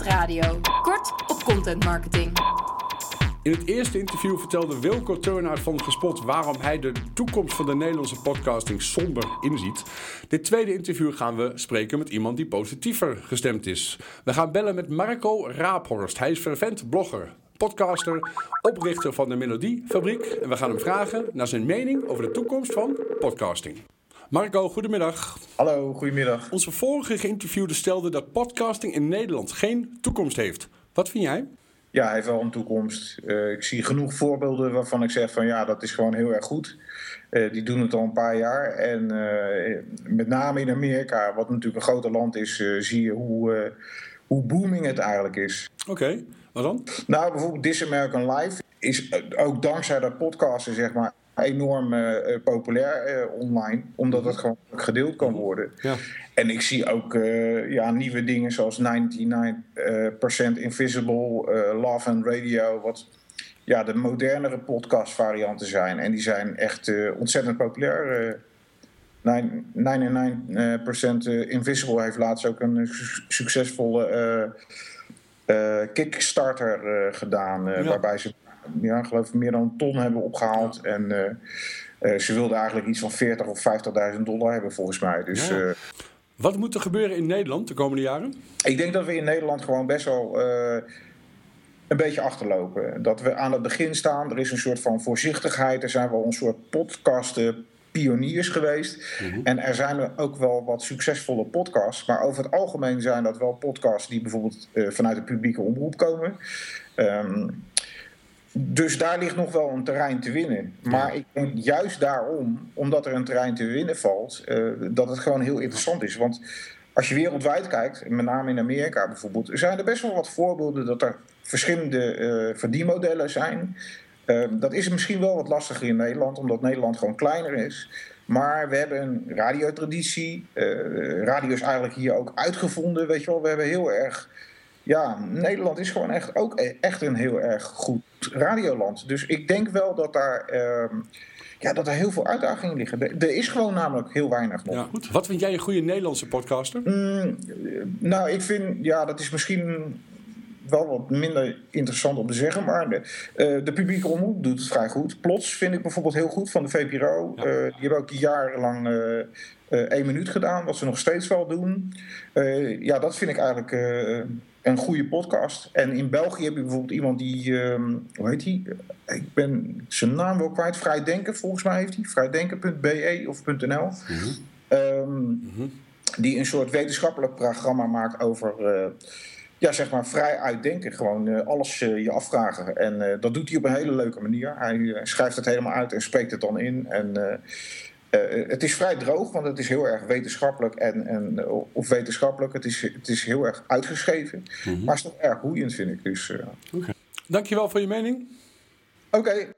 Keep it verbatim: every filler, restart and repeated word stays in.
Radio. Kort op content marketing. In het eerste interview vertelde Wilco Turnhout van Gespot waarom hij de toekomst van de Nederlandse podcasting somber inziet. Dit tweede interview gaan we spreken met iemand die positiever gestemd is. We gaan bellen met Marco Raaphorst. Hij is fervent blogger, podcaster, oprichter van de Melodiefabriek. En we gaan hem vragen naar zijn mening over de toekomst van podcasting. Marco, goedemiddag. Hallo, goedemiddag. Onze vorige geïnterviewde stelde dat podcasting in Nederland geen toekomst heeft. Wat vind jij? Ja, hij heeft wel een toekomst. Uh, ik zie genoeg voorbeelden waarvan ik zeg van ja, dat is gewoon heel erg goed. Uh, die doen het al een paar jaar. En uh, met name in Amerika, wat natuurlijk een groter land is, uh, zie je hoe, uh, hoe booming het eigenlijk is. Oké, okay, wat dan? Nou, bijvoorbeeld This American Life is ook dankzij dat podcasten, zeg maar, enorm uh, populair uh, online, omdat het gewoon gedeeld kan worden. Ja. En ik zie ook uh, ja, nieuwe dingen zoals negenennegentig procent Invisible, uh, Love and Radio, wat ja, de modernere podcastvarianten zijn. En die zijn echt uh, ontzettend populair. Uh, negenennegentig procent Invisible heeft laatst ook een su- succesvolle uh, uh, Kickstarter uh, gedaan, uh, ja. waarbij ze ja, geloof ik meer dan een ton hebben opgehaald. Ja. En uh, uh, ze wilden eigenlijk iets van veertig of vijftigduizend dollar hebben volgens mij. Dus, ja. uh, Wat moet er gebeuren in Nederland de komende jaren? Ik denk dat we in Nederland gewoon best wel uh, een beetje achterlopen. Dat we aan het begin staan. Er is een soort van voorzichtigheid. Er zijn wel een soort podcasten pioniers geweest. Mm-hmm. En er zijn er ook wel wat succesvolle podcasts. Maar over het algemeen zijn dat wel podcasts die bijvoorbeeld uh, vanuit de publieke omroep komen. Um, Dus daar ligt nog wel een terrein te winnen. Maar ik denk juist daarom, omdat er een terrein te winnen valt, uh, dat het gewoon heel interessant is. Want als je wereldwijd kijkt, met name in Amerika bijvoorbeeld, zijn er best wel wat voorbeelden dat er verschillende uh, verdienmodellen zijn. Uh, dat is misschien wel wat lastiger in Nederland, omdat Nederland gewoon kleiner is. Maar we hebben een radiotraditie. Uh, radio is eigenlijk hier ook uitgevonden, weet je wel. We hebben heel erg... Ja, Nederland is gewoon echt, ook echt een heel erg goed radioland. Dus ik denk wel dat daar, uh, ja, dat er heel veel uitdagingen liggen. Er, er is gewoon namelijk heel weinig nog. Ja, goed. Wat vind jij een goede Nederlandse podcaster? Mm, nou, ik vind, ja, dat is misschien wel wat minder interessant om te zeggen. Maar de, uh, de publieke omroep doet het vrij goed. Plots vind ik bijvoorbeeld heel goed van de V P R O. Ja. Uh, die hebben ook jarenlang uh, uh, één minuut gedaan. Wat ze nog steeds wel doen. Uh, ja, dat vind ik eigenlijk... Uh, een goede podcast. En in België heb je bijvoorbeeld iemand die... Um, hoe heet die? Ik ben zijn naam wel kwijt. Vrijdenken, volgens mij heeft hij. vrijdenken punt b e of .n l. Mm-hmm. Um, mm-hmm. Die een soort wetenschappelijk programma maakt over... Uh, ja, zeg maar vrij uitdenken. Gewoon uh, alles uh, je afvragen. En uh, dat doet hij op een hele leuke manier. Hij uh, schrijft het helemaal uit en spreekt het dan in. En... Uh, Uh, het is vrij droog, want het is heel erg wetenschappelijk en, en of wetenschappelijk. Het is, het is heel erg uitgeschreven, mm-hmm. maar het is toch erg boeiend, vind ik. Dus, uh... okay. Dankjewel voor je mening. Oké, okay,